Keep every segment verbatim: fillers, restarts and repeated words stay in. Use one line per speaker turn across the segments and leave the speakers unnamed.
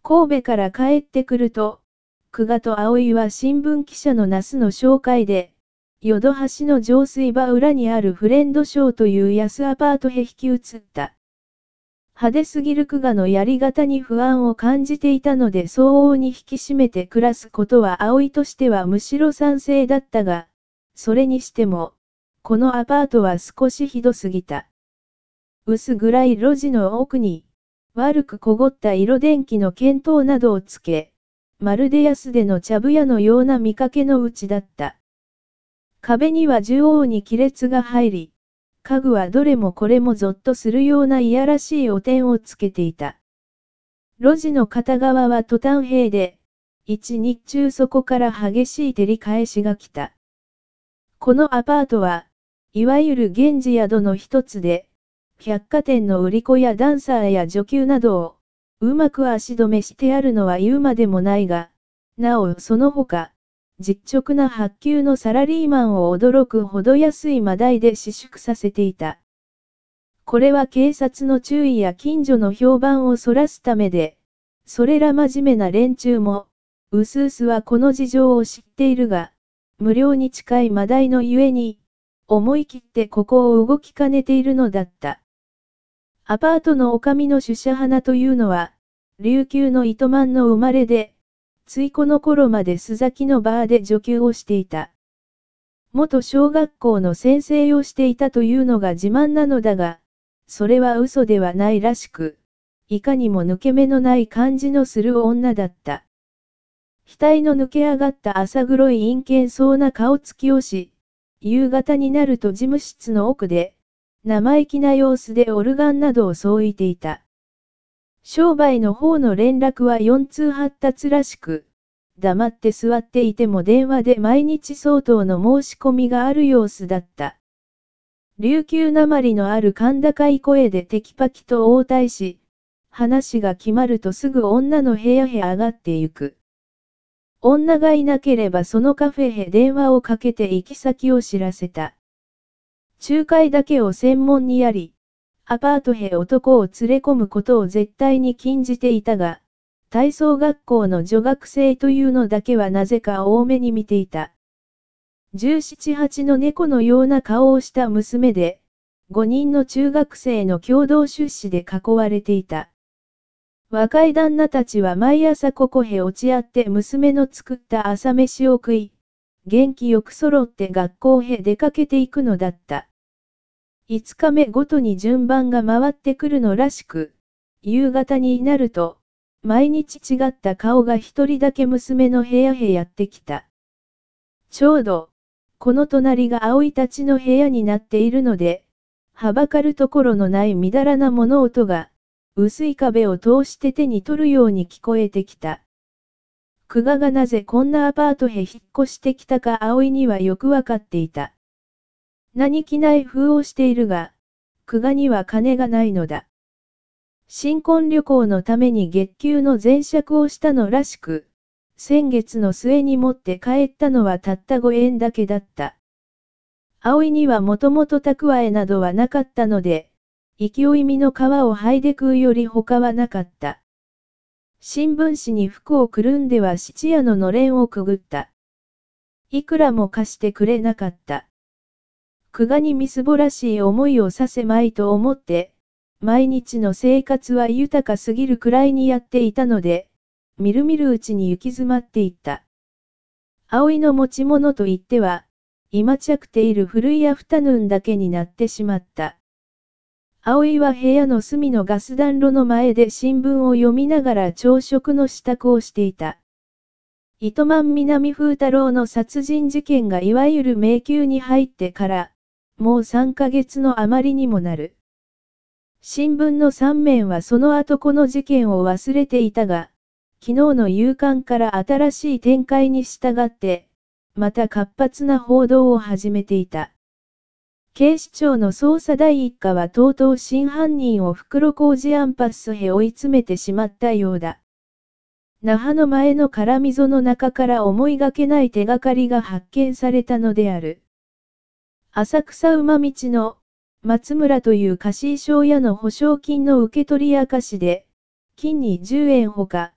神戸から帰ってくると、久我と葵は新聞記者の那須の紹介で、淀橋の上水場裏にあるフレンドショーという安アパートへ引き移った。派手すぎる久我のやり方に不安を感じていたので相応に引き締めて暮らすことは葵としてはむしろ賛成だったが、それにしても、このアパートは少しひどすぎた。薄暗い路地の奥に、悪くこごった色電気の剣灯などをつけ、まるで安手の茶ぶ屋のような見かけのうちだった。壁には縦横に亀裂が入り、家具はどれもこれもゾッとするようないやらしい汚点をつけていた。路地の片側はトタン塀で、一日中そこから激しい照り返しが来た。このアパートは、いわゆる源氏宿の一つで、百貨店の売り子やダンサーや女給などを、うまく足止めしてあるのは言うまでもないが、なおその他、実直な薄給のサラリーマンを驚くほど安い間代で私宿させていた。これは警察の注意や近所の評判をそらすためで、それら真面目な連中も、うすうすはこの事情を知っているが、無料に近い間代のゆえに、思い切ってここを動きかねているのだった。アパートの女将の出社花というのは、琉球の糸満の生まれで、ついこの頃まで須崎のバーで女給をしていた。元小学校の先生をしていたというのが自慢なのだが、それは嘘ではないらしく、いかにも抜け目のない感じのする女だった。額の抜け上がった浅黒い陰険そうな顔つきをし、夕方になると事務室の奥で、生意気な様子でオルガンなどをそういていた。商売の方の連絡は四通発達らしく、黙って座っていても電話で毎日相当の申し込みがある様子だった。琉球なまりのある甲高い声でテキパキと応対し、話が決まるとすぐ女の部屋へ上がってゆく。女がいなければそのカフェへ電話をかけて行き先を知らせた。仲介だけを専門にやり、アパートへ男を連れ込むことを絶対に禁じていたが、体操学校の女学生というのだけはなぜか多めに見ていた。十七八の猫のような顔をした娘で、五人の中学生の共同出資で囲われていた。若い旦那たちは毎朝ここへ落ち合って娘の作った朝飯を食い、元気よく揃って学校へ出かけていくのだった。五日目ごとに順番が回ってくるのらしく、夕方になると、毎日違った顔が一人だけ娘の部屋へやってきた。ちょうど、この隣が葵たちの部屋になっているので、はばかるところのないみだらな物音が、薄い壁を通して手に取るように聞こえてきた。久我がなぜこんなアパートへ引っ越してきたか葵にはよくわかっていた。何気ない風をしているが、久我には金がないのだ。新婚旅行のために月給の前借をしたのらしく、先月の末に持って帰ったのはたったごえんだけだった。葵にはもともと蓄えなどはなかったので、勢い身の皮を剥いで食うより他はなかった。新聞紙に服をくるんでは質屋ののれんをくぐった。いくらも貸してくれなかった。久我にみすぼらしい思いをさせまいと思って、毎日の生活は豊かすぎるくらいにやっていたので、みるみるうちに行き詰まっていった。葵の持ち物といっては、今着ている古いアフタヌーンだけになってしまった。葵は部屋の隅のガス暖炉の前で新聞を読みながら朝食の支度をしていた。糸満南風太郎の殺人事件がいわゆる迷宮に入ってから、もうさんかげつの余りにもなる。新聞の三面はその後この事件を忘れていたが、昨日の夕刊から新しい展開に従って、また活発な報道を始めていた。警視庁の捜査第一課はとうとう真犯人を袋小路アンパスへ追い詰めてしまったようだ。那覇の前の空溝の中から思いがけない手がかりが発見されたのである。浅草馬道の松村という貸衣装屋の保証金の受け取り証で、金にじゅうえんほか、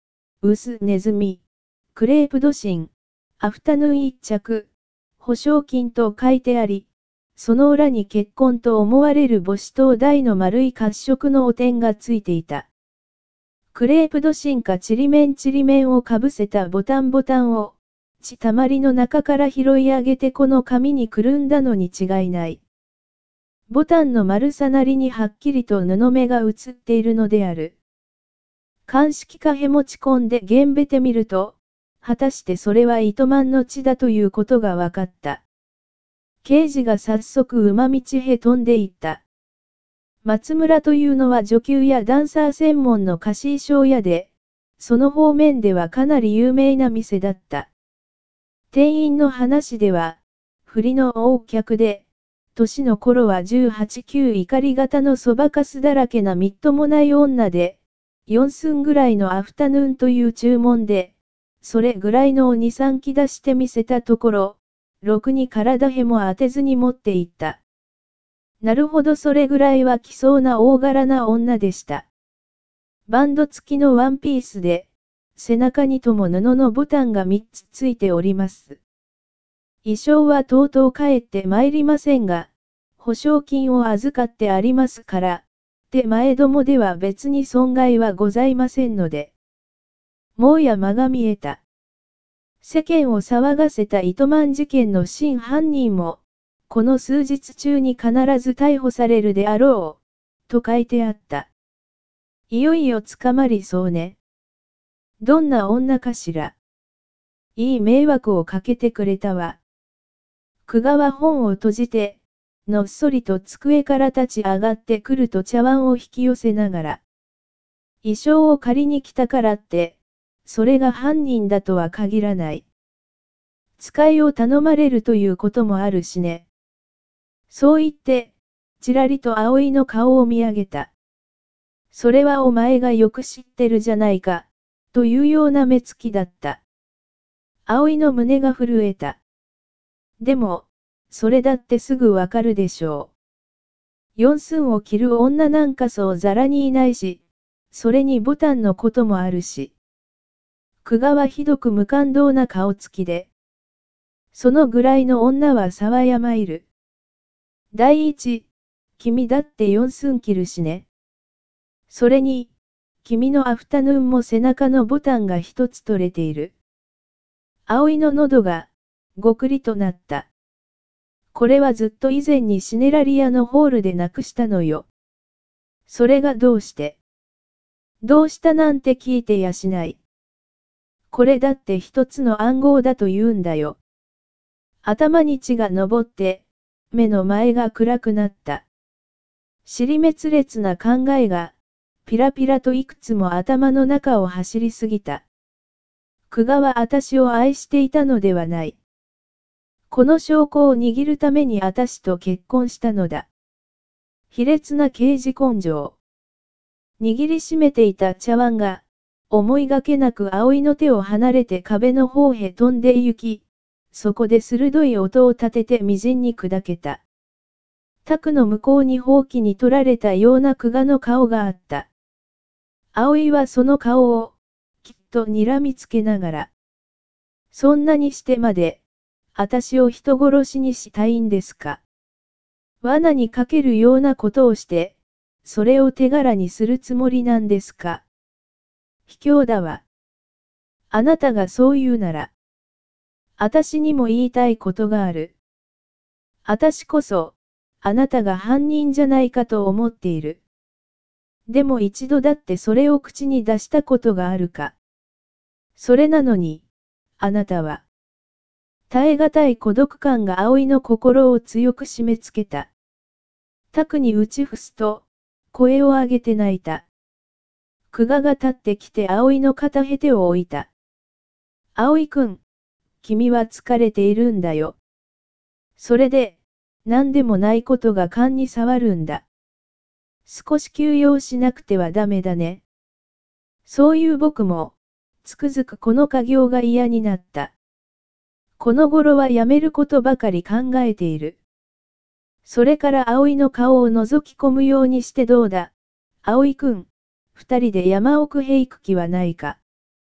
ウスネズミ、クレープドシン、アフタヌーン一着、保証金と書いてあり、その裏に結婚と思われる母子と大の丸い褐色のお点がついていた。クレープドシンかちりめんちりめんをかぶせたボタンボタンを、血たまりの中から拾い上げてこの紙にくるんだのに違いない。ボタンの丸さなりにはっきりと布目が映っているのである。鑑識かへ持ち込んで現べてみると、果たしてそれは糸満の血だということが分かった。刑事が早速馬道へ飛んでいった。松村というのは女給やダンサー専門の貸衣装屋で、その方面ではかなり有名な店だった。店員の話では、振りの大客で、年の頃はじゅうはち、きゅう怒り型のそばかすだらけなみっともない女で、よん寸ぐらいのアフタヌーンという注文で、それぐらいのをに、さんき出してみせたところ、ろくに体へも当てずに持っていった。なるほどそれぐらいは来そうな大柄な女でした。バンド付きのワンピースで、背中にとも布のボタンがみっつついております。衣装はとうとう帰ってまいりませんが、保証金を預かってありますから、手前どもでは別に損害はございませんので。もうや間が見えた。世間を騒がせた糸満事件の真犯人も、この数日中に必ず逮捕されるであろう、と書いてあった。いよいよ捕まりそうね。どんな女かしら。いい迷惑をかけてくれたわ。久我は本を閉じて、のっそりと机から立ち上がってくると茶碗を引き寄せながら。衣装を借りに来たからって、それが犯人だとは限らない。使いを頼まれるということもあるしね。そう言って、ちらりと葵の顔を見上げた。それはお前がよく知ってるじゃないか、というような目つきだった。葵の胸が震えた。でも、それだってすぐわかるでしょう。四寸を着る女なんかそうざらにいないし、それにボタンのこともあるし。久我はひどく無感動な顔つきで。そのぐらいの女は沢山いる。第一、君だって四寸着るしね。それに、君のアフタヌーンも背中のボタンが一つ取れている。葵の喉が、ごくりとなった。これはずっと以前にシネラリアのホールでなくしたのよ。それがどうして？どうしたなんて聞いてやしない。これだって一つの暗号だと言うんだよ。頭に血が上って、目の前が暗くなった。尻滅裂な考えが、ピラピラといくつも頭の中を走りすぎた。久我は私を愛していたのではない。この証拠を握るために私と結婚したのだ。卑劣な刑事根性。握りしめていた茶碗が、思いがけなく葵の手を離れて壁の方へ飛んで行き、そこで鋭い音を立ててみじんに砕けた。卓の向こうにほうきに取られたような久我の顔があった。葵はその顔を、きっと睨みつけながら。そんなにしてまで、私を人殺しにしたいんですか。罠にかけるようなことをして、それを手柄にするつもりなんですか。卑怯だわ。あなたがそう言うなら。私にも言いたいことがある。私こそ、あなたが犯人じゃないかと思っている。でも一度だってそれを口に出したことがあるか。それなのに、あなたは。耐え難い孤独感が葵の心を強く締め付けた。卓に打ち伏すと、声を上げて泣いた。久我が立ってきて葵の肩へ手を置いた。葵くん、君は疲れているんだよ。それで、何でもないことが勘に触るんだ。少し休養しなくてはダメだね。そういう僕も、つくづくこの家業が嫌になった。この頃はやめることばかり考えている。それから葵の顔を覗き込むようにしてどうだ。葵くん、二人で山奥へ行く気はないか。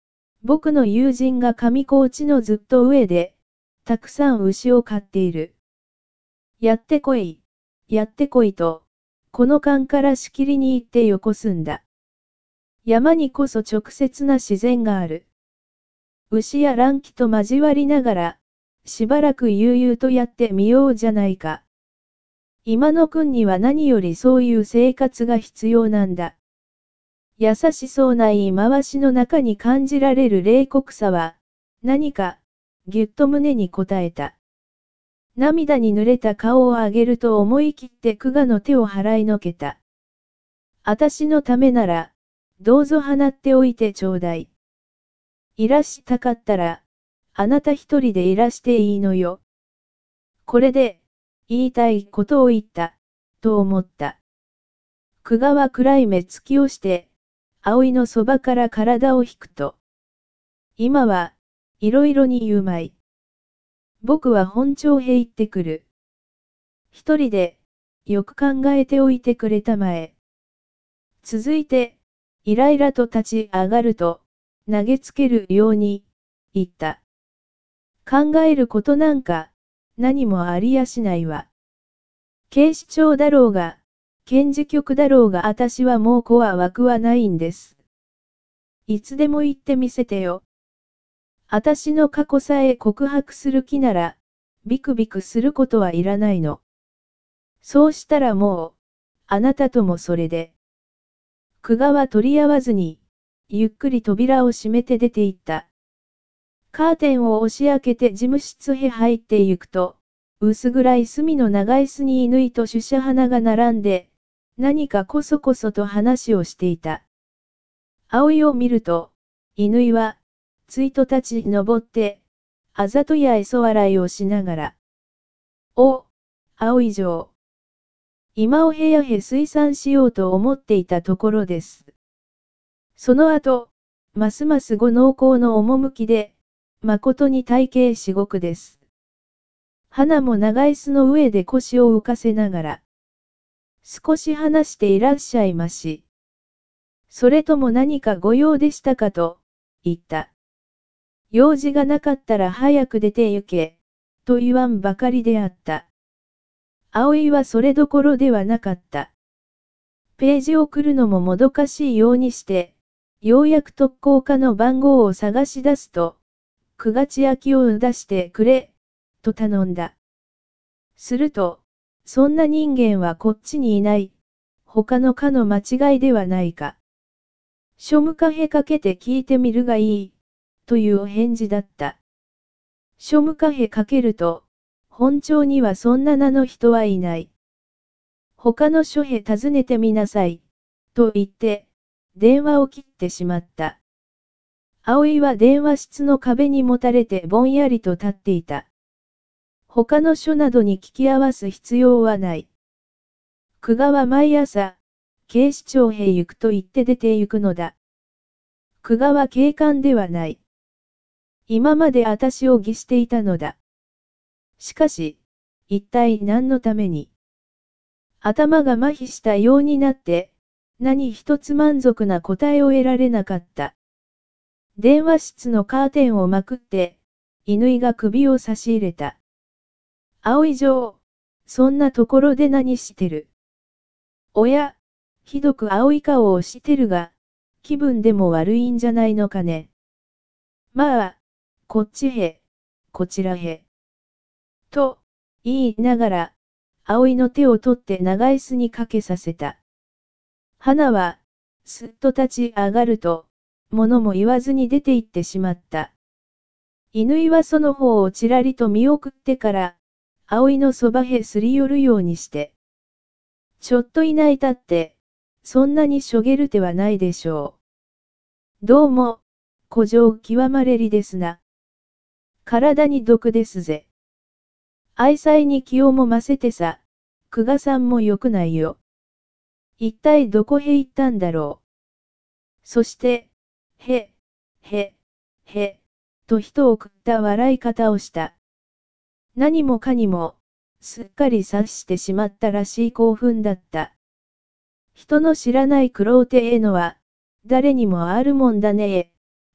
僕の友人が上高地のずっと上で、たくさん牛を飼っている。やってこい、やってこいと、この間からしきりに言ってよこすんだ。山にこそ直接な自然がある。牛や乱気と交わりながら、しばらく悠々とやってみようじゃないか。今の君には何よりそういう生活が必要なんだ。優しそうな言い回しの中に感じられる冷酷さは、何か、ぎゅっと胸にこたえた。涙に濡れた顔を上げると思い切って久我の手を払いのけた。あたしのためなら、どうぞ放っておいてちょうだい。いらしたかったら、あなた一人でいらしていいのよ。これで、言いたいことを言った、と思った。久我は暗い目つきをして、葵のそばから体を引くと。今は、いろいろに言うまい。僕は本庁へ行ってくる。一人で、よく考えておいてくれたまえ。続いて、イライラと立ち上がると、投げつけるように、言った。考えることなんか、何もありやしないわ。警視庁だろうが、検事局だろうがあたしはもう子は枠はないんです。いつでも言ってみせてよ。あたしの過去さえ告白する気なら、ビクビクすることはいらないの。そうしたらもう、あなたともそれで。久我は取り合わずに、ゆっくり扉を閉めて出て行った。カーテンを押し開けて事務室へ入って行くと、薄暗い隅の長椅子に乾と出社花が並んで、何かこそこそと話をしていた。葵を見ると、乾は、ついと立ち上って、あざとや愛想笑いをしながら。お、葵嬢。今お部屋へ推算しようと思っていたところです。その後、ますますご濃厚の趣で、誠に体型至極です。花も長椅子の上で腰を浮かせながら、少し話していらっしゃいまし。それとも何かご用でしたかと、言った。用事がなかったら早く出て行け、と言わんばかりであった。葵はそれどころではなかった。ページを送るのももどかしいようにして、ようやく特攻課の番号を探し出すと、久我千秋を出してくれ、と頼んだ。すると、そんな人間はこっちにいない、他の課の間違いではないか。庶務課へかけて聞いてみるがいい、というお返事だった。庶務課へかけると、本庁にはそんな名の人はいない。他の署へ尋ねてみなさい、と言って、電話を切ってしまった。葵は電話室の壁にもたれてぼんやりと立っていた。他の署などに聞き合わす必要はない。久我は毎朝、警視庁へ行くと言って出て行くのだ。久我は警官ではない。今まで私を疑していたのだ。しかし、一体何のために。頭が麻痺したようになって、何一つ満足な答えを得られなかった。電話室のカーテンをまくって、乾が首を差し入れた。葵嬢、そんなところで何してる。おや、ひどく青い顔をしてるが、気分でも悪いんじゃないのかね。まあ、こっちへ、こちらへ。と、言いながら、葵の手を取って長椅子にかけさせた。花は、すっと立ち上がると、物も言わずに出て行ってしまった。乾はその方をちらりと見送ってから、葵のそばへすり寄るようにして。ちょっといないたって、そんなにしょげる手はないでしょう。どうも、古情極まれりですな。体に毒ですぜ。愛妻に気をもませてさ、久我さんも良くないよ。一体どこへ行ったんだろう。そして、へ、へ、へ、と人を食った笑い方をした。何もかにも、すっかり察してしまったらしい興奮だった。人の知らない苦労てえのは、誰にもあるもんだねえ。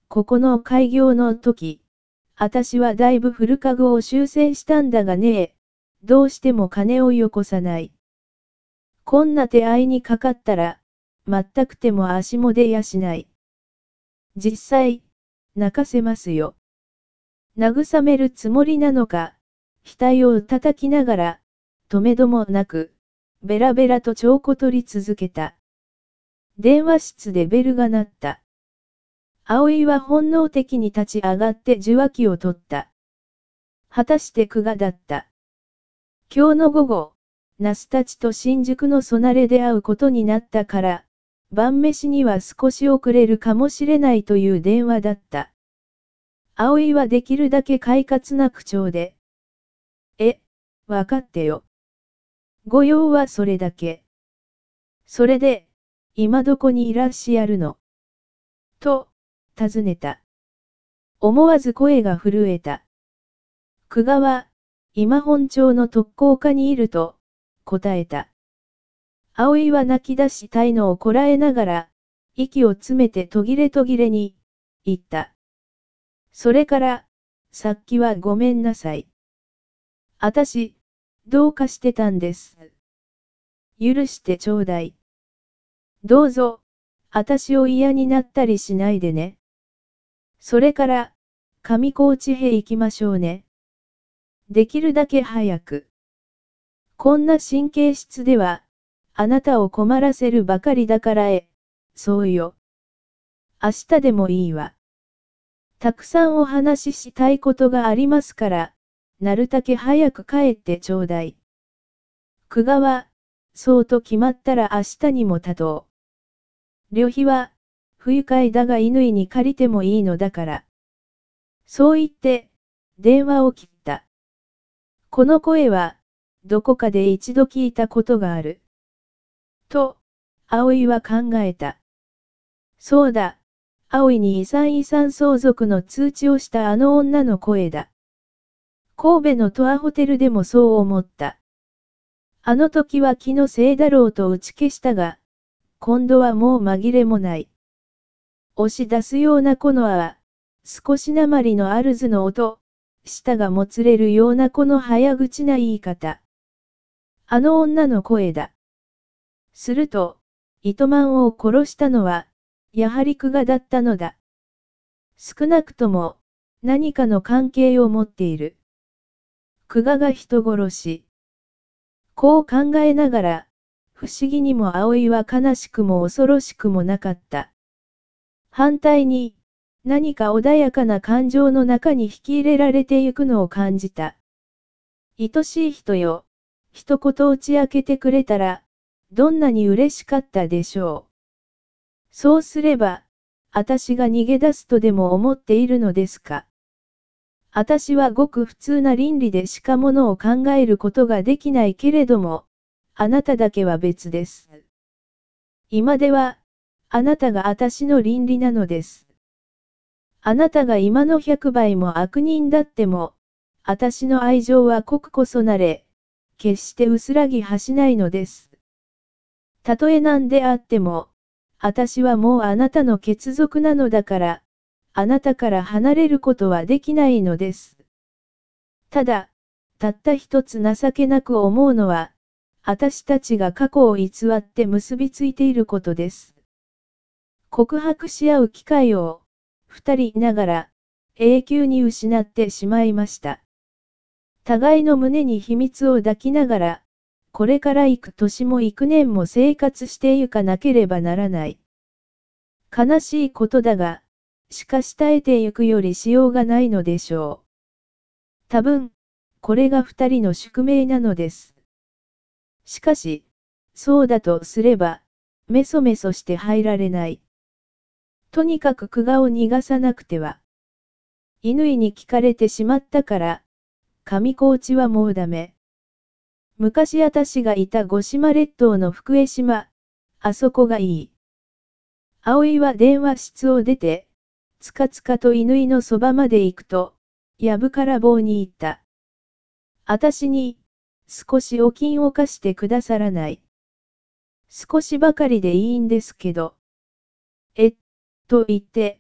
ここの開業の時、あたしはだいぶ古株を修繕したんだがね、どうしても金をよこさない。こんな手合いにかかったら、全く手も足も出やしない。実際、泣かせますよ。慰めるつもりなのか、額を叩きながら、とめどもなく、ベラベラと帳を取り続けた。電話室でベルが鳴った。葵は本能的に立ち上がって受話器を取った。果たして久我だった。今日の午後、ナスたちと新宿のそなれで会うことになったから、晩飯には少し遅れるかもしれないという電話だった。葵はできるだけ快活な口調で。え、わかってよ。ご用はそれだけ。それで、今どこにいらっしゃるの？と、尋ねた。思わず声が震えた。久我は、今本町の特攻課にいると、答えた。葵は泣き出したいのをこらえながら、息を詰めて途切れ途切れに、言った。それから、さっきはごめんなさい。あたし、どうかしてたんです。許してちょうだい。どうぞ、あたしを嫌になったりしないでね。それから、上高地へ行きましょうね。できるだけ早く。こんな神経質では、あなたを困らせるばかりだからえ、そうよ。明日でもいいわ。たくさんお話ししたいことがありますから、なるたけ早く帰ってちょうだい。久我は、そうと決まったら明日にも立とう。旅費は、不愉快だが乾に借りてもいいのだから。そう言って、電話を切った。この声は、どこかで一度聞いたことがある。と、葵は考えた。そうだ、葵に遺産遺産相続の通知をしたあの女の声だ。神戸のトアホテルでもそう思った。あの時は気のせいだろうと打ち消したが、今度はもう紛れもない。押し出すようなこのは、少しなまりのあるずの音、舌がもつれるようなこの早口な言い方。あの女の声だ。すると、糸満を殺したのは、やはり久我だったのだ。少なくとも、何かの関係を持っている。久我が人殺し。こう考えながら、不思議にも葵は悲しくも恐ろしくもなかった。反対に、何か穏やかな感情の中に引き入れられてゆくのを感じた。愛しい人よ、一言打ち明けてくれたら、どんなに嬉しかったでしょう。そうすれば、あたしが逃げ出すとでも思っているのですか。あたしはごく普通な倫理でしかものを考えることができないけれども、あなただけは別です。今では、あなたがあたしの倫理なのです。あなたが今の百倍も悪人だっても、あたしの愛情は濃くこそなれ、決して薄らぎはしないのです。たとえ何であっても、あたしはもうあなたの血族なのだから、あなたから離れることはできないのです。ただ、たった一つ情けなく思うのは、あたしたちが過去を偽って結びついていることです。告白し合う機会を、二人いながら、永久に失ってしまいました。互いの胸に秘密を抱きながら、これから幾年も幾年も生活してゆかなければならない。悲しいことだが、しかし耐えてゆくよりしようがないのでしょう。多分、これが二人の宿命なのです。しかし、そうだとすれば、メソメソして入られない。とにかく久我を逃がさなくては。乾に聞かれてしまったから、上高地はもうダメ。昔あたしがいた五島列島の福江島、あそこがいい。葵は電話室を出て、つかつかと乾のそばまで行くと、やぶから棒に言った。あたしに、少しお金を貸してくださらない。少しばかりでいいんですけど。え、と言って、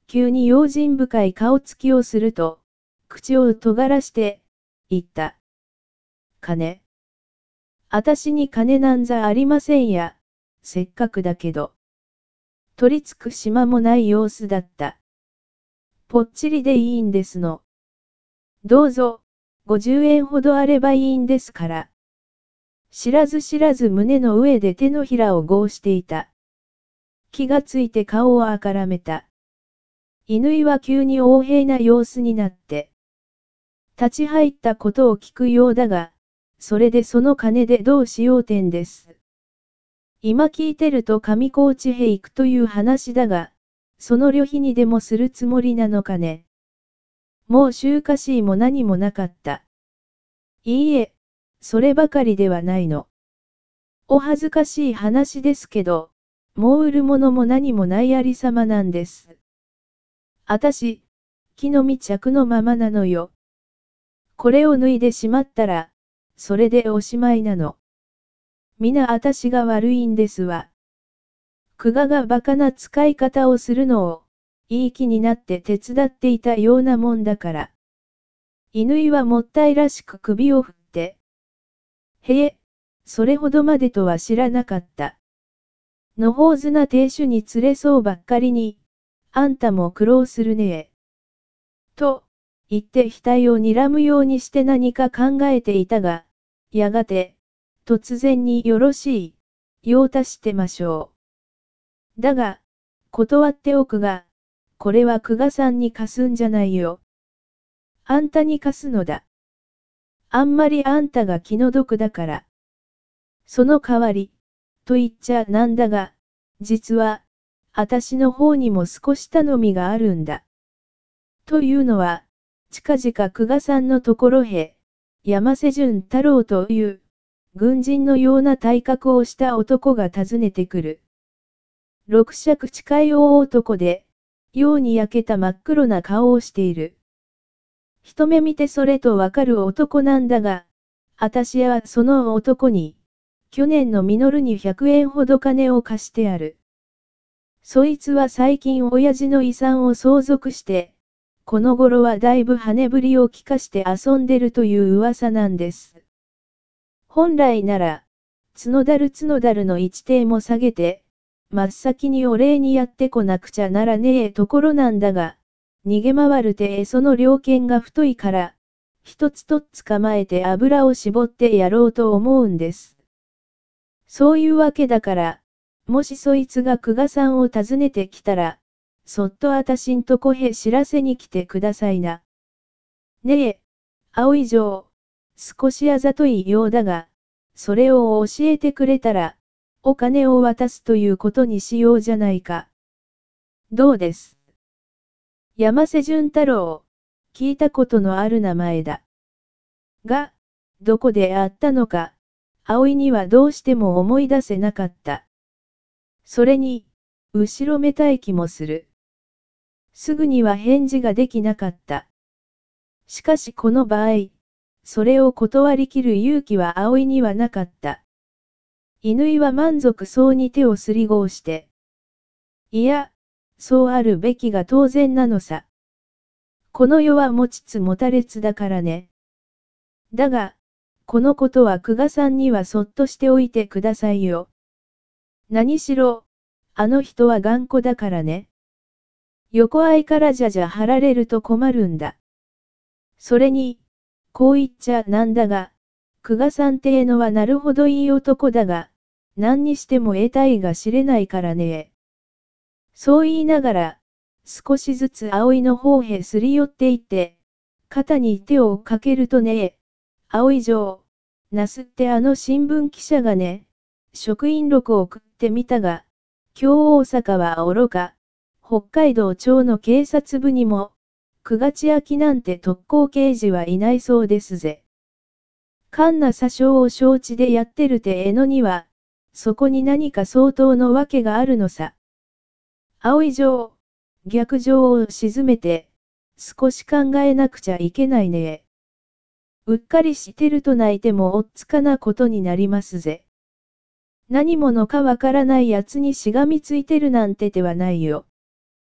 急に用心深い顔つきをすると、口を尖らして、言った。金。あたしに金なんざありませんや、せっかくだけど。取りつく島もない様子だった。ぽっちりでいいんですの。どうぞ、ごじゅうえんほどあればいいんですから。知らず知らず胸の上で手のひらを合していた。気がついて顔をあからめた。乾は急に横柄な様子になって。立ち入ったことを聞くようだが、それでその金でどうしようてんです。今聞いてると上高地へ行くという話だが、その旅費にでもするつもりなのかね。もう週かしいも何もなかった。いいえ、そればかりではないの。お恥ずかしい話ですけど、もう売るものも何もないありさまなんです。あたし、木の実着のままなのよ。これを脱いでしまったら、それでおしまいなの。みなあたしが悪いんですわ。久我がバカな使い方をするのを、いい気になって手伝っていたようなもんだから。乾はもったいらしく首を振って。へえ、それほどまでとは知らなかった。のほうずな亭主に連れそうばっかりに、あんたも苦労するねえ。と、言って額を睨むようにして何か考えていたが、やがて、突然によろしい、用足してましょう。だが、断っておくが、これは久我さんに貸すんじゃないよ。あんたに貸すのだ。あんまりあんたが気の毒だから。その代わり、と言っちゃなんだが、実は、あたしの方にも少し頼みがあるんだ。というのは、近々久我さんのところへ、山瀬淳太郎という、軍人のような体格をした男が訪ねてくる。六尺近い大男で、ように焼けた真っ黒な顔をしている。一目見てそれとわかる男なんだが、あたしはその男に、去年の実にひゃくえんほど金を貸してある。そいつは最近親父の遺産を相続して、この頃はだいぶ羽振りを利かして遊んでるという噂なんです。本来なら、角だる角だるの一定も下げて、真っ先にお礼にやってこなくちゃならねえところなんだが、逃げ回るてその猟犬が太いから、一つとっ捕まえて油を絞ってやろうと思うんです。そういうわけだから、もしそいつが久我さんを訪ねてきたら、そっとあたしんとこへ知らせに来てくださいな。ねえ、葵城、少しあざといようだが、それを教えてくれたら、お金を渡すということにしようじゃないか。どうです。山瀬淳太郎、聞いたことのある名前だ。が、どこであったのか、葵にはどうしても思い出せなかった。それに、後ろめたい気もする。すぐには返事ができなかった。しかしこの場合、それを断り切る勇気は葵にはなかった。乾は満足そうに手をすり合して。いや、そうあるべきが当然なのさ。この世は持ちつ持たれつだからね。だが、このことは久我さんにはそっとしておいてくださいよ。何しろ、あの人は頑固だからね。横合いからじゃじゃ張られると困るんだ。それに、こう言っちゃなんだが、久我さんってえのはなるほどいい男だが、何にしても得体が知れないからね。そう言いながら、少しずつ葵の方へすり寄っていって、肩に手をかけるとね、葵城、なすってあの新聞記者がね、職員録を送ってみたが、今日大阪は愚か、北海道庁の警察部にも、久我千秋なんて特攻刑事はいないそうですぜ。勘な詐称を承知でやってるてえのには、そこに何か相当のわけがあるのさ。葵城、逆上を沈めて、少し考えなくちゃいけないね。うっかりしてると泣いてもおっつかなことになりますぜ。何者かわからないやつにしがみついてるなんて手はないよ。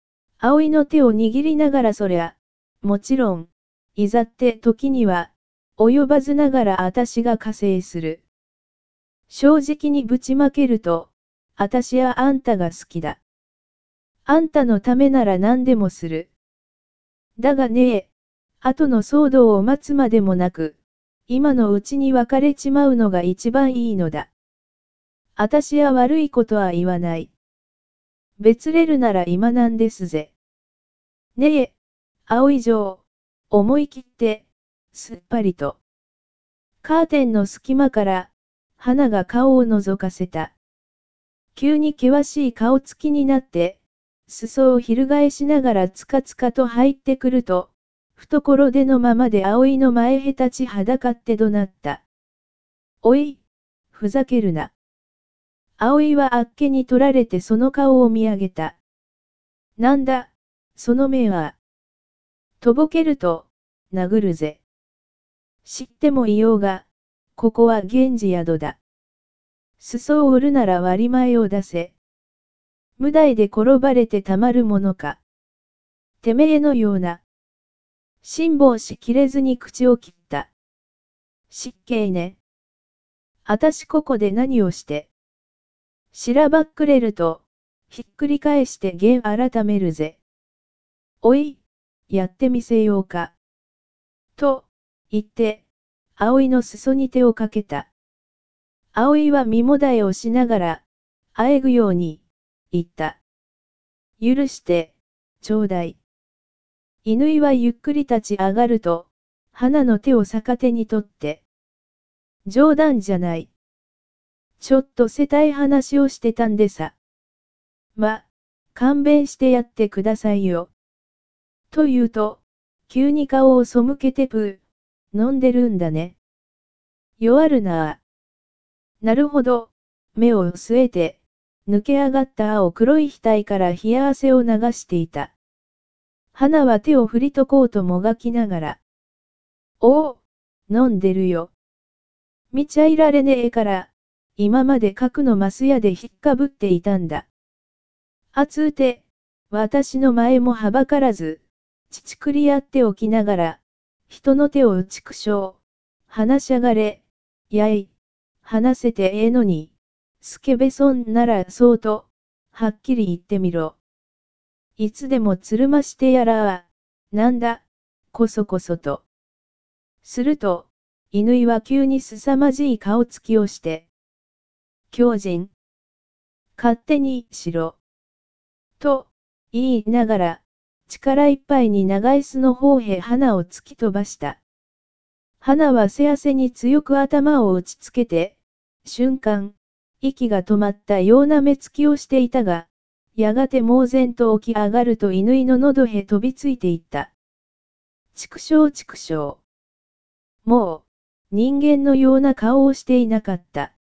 葵の手を握りながらそりゃ、もちろん、いざって時には、及ばずながらあたしが加勢する。正直にぶちまけると、あたしはあんたが好きだ。あんたのためなら何でもする。だがねえ、後の騒動を待つまでもなく、今のうちに別れちまうのが一番いいのだ。あたしは悪いことは言わない。別れるなら今なんですぜ。ねえ、葵嬢、思い切って、すっぱりと。カーテンの隙間から、花が顔を覗かせた。急に険しい顔つきになって、裾を翻しながらつかつかと入ってくると、懐でのままで葵の前へ立ちはだかって怒鳴った。おい、ふざけるな。葵はあっけに取られてその顔を見上げた。なんだ、その目は。とぼけると、殴るぜ。知ってもいようが、ここは源氏宿だ。裾を売るなら割前を出せ。無題で転ばれてたまるものか。てめえのような。辛抱しきれずに口を切った。失敬ね。あたしここで何をして。しらばっくれると、ひっくり返して弦改めるぜ。おい、やってみせようか。と、言って、葵の裾に手をかけた。葵は身もだえをしながら、あえぐように、言った。許して、ちょうだい。乾はゆっくり立ち上がると、花の手を逆手に取って。冗談じゃない。ちょっとせたい話をしてたんでさ。ま、勘弁してやってくださいよ。と言うと、急に顔を背けてぷー、飲んでるんだね。弱るなあ。なるほど、目を据えて、抜け上がった青黒い額から冷や汗を流していた。花は手を振りとこうともがきながら。おお、飲んでるよ。見ちゃいられねえから、今まで角のマス屋で引っかぶっていたんだ。あつうて、私の前もはばからず、乳くり合っておきながら、人の手を打ちくしょう。話しゃがれ、やい、話せてええのに、スケベソンならそうと、はっきり言ってみろ。いつでもつるましてやらあ、なんだ、こそこそと。すると、乾は急に凄まじい顔つきをして、狂人。勝手にしろ。と、言いながら、力いっぱいに長椅子の方へ花を突き飛ばした。花はせ汗に強く頭を打ちつけて、瞬間、息が止まったような目つきをしていたが、やがて猛然と起き上がると乾の喉へ飛びついていった。畜生畜生。もう、人間のような顔をしていなかった。